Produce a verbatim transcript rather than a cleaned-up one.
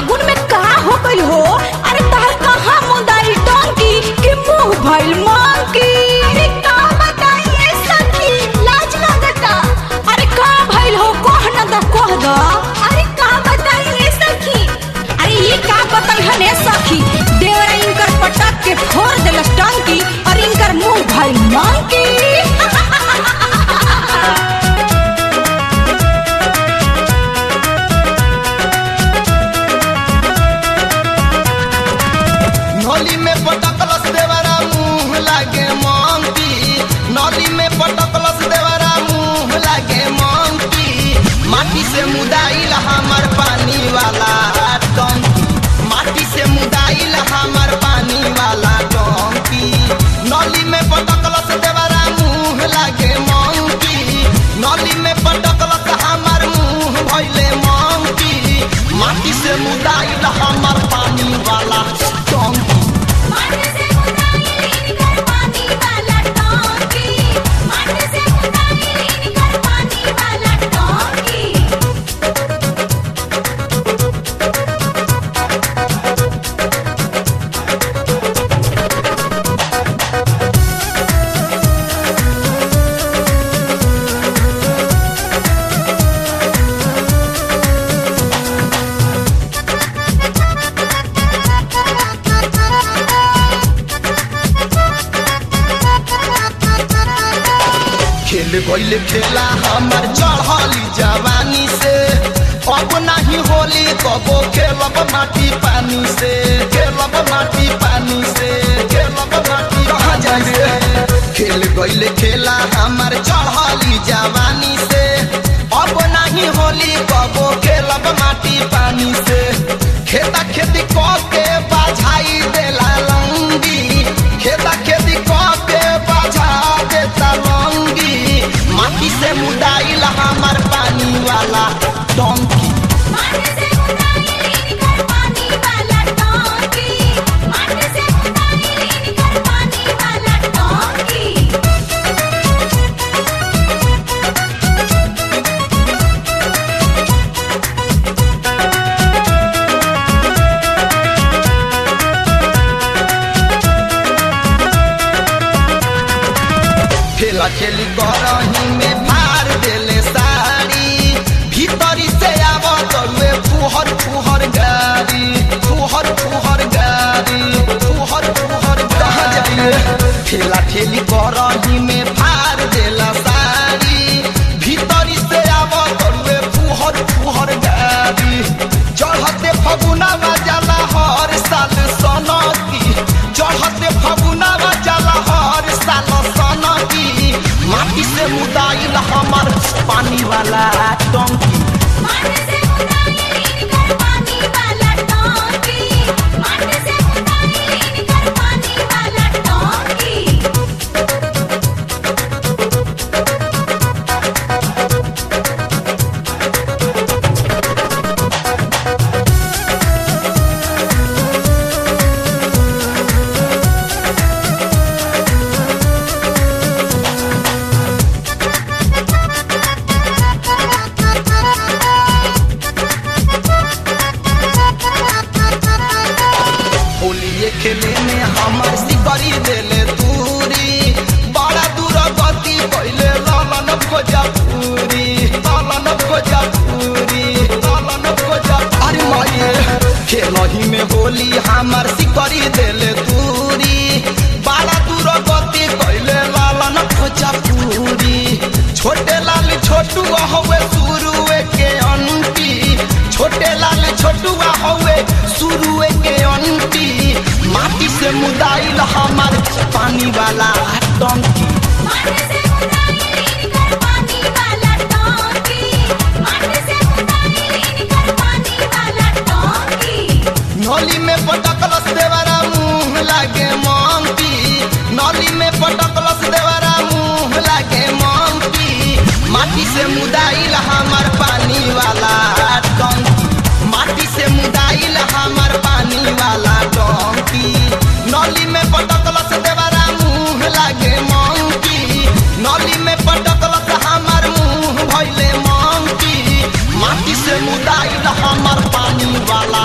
फागुन में का हो गई हो? अरे तार कहाँ मुंदाई टंकी के मुंह भइल मंकी? अरे का बताइए सखी, लाज लगता। अरे का भइल हो, कह न द कह द। अरे का बताइए सखी, अरे ये का बताई हने सखी, देवरा इनकर पटक के फोड़ देलस टंकी और इनकर मुंह भइल मंकी। नली में पटकलस देवरा मुंह लागे मंकी, नली में पटकलस देवरा मुंह लागे मंकी। माटी से मुदाइल हमर पानी वाला टंकी, माटी से मुदाइल हमर पानी वाला टंकी। नली में पटकलस देवरा मुंह लागे मंकी, नली में पटकलस हमर मुंह भइले मंकी। माटी से मुदाइल हमर पानी वाला टंकी, माटी से मुदाइल इनकर पानी वाला टंकी, माटी से मुदाइल इनकर पानी वाला टंकी। खेल गइल खेला हमर चढ़ली जवानी से, अब नहीं होली कबो खेलब माटी पानी से, खेलब माटी पानी से, खेलब माटी कहाँ जाइए। खेल गइल खेला हमर चढ़ली जवानी से, अब नहीं होली कबो खेलब माटी पानी से। खेता खेती क के बाझाई देला लंगी, खेता खेती क के बाझा देता लंगी। माटी से मुदाइल हमर पानी वाला टंकी, माटी से मुदाइल इनकर पानी वाला टंकी, माटी से मुदाइल इनकर पानी वाला टंकी। खेला खेली करही में फार देले साड़ी, भीतरी से आव तरुए फुहर फुहर गाड़ी, फुहर फुहर गाड़ी, फुहर फुहर कहाँ जाइए। खेला खेली करही में फार देला साड़ी, भीतरी से आव तरुए फुहर फुहर गाड़ी। चढ़ते फगुनावा जाला हर साल सनकी, चढ़ते फगुनावा जाला हर साल सनकी। माटी से मुदाइल हमर पानी वाला टंकी, माटी से मुदाइल इनकर पानी वाला टंकी, माटी से मुदाइल इनकर पानी वाला टंकी। होलिये खेले में हमर सिकरी देले दूरी, बड़ा दूर गति कैले लालन भोजपुरी, लालन भोजपुरी, लालन भोजपुरी। अरे माये खेलही में होली हमर सिकरी देले दूरी, बड़ा दूर गति कैले लालन भोजपुरी। छोटे लाल छोटुआ हवे शुरुए के अंती, छोटे लाल छोटुआ हवे शुरुए के अंती। माटी से मुदाइल हमर पानी वाला टंकी, माटी से मुदाइल इनकर पानी वाला टंकी, माटी से मुदाइल इनकर पानी वाला टंकी। नली में पटकलस देवरा मुंह लागे मंकी, नली में पटकलस देवरा मुंह लागे मंकी। माटी से मुदाइल हमर पानी वाला टंकी, माटी से मुदाइल हमर पानी वाला टंकी। नली में पटकलस देवरा मुंह लागे मंकी, नली में पटकलस हमर मुंह भइले मंकी। माटी से मुदाइल हमर पानी वाला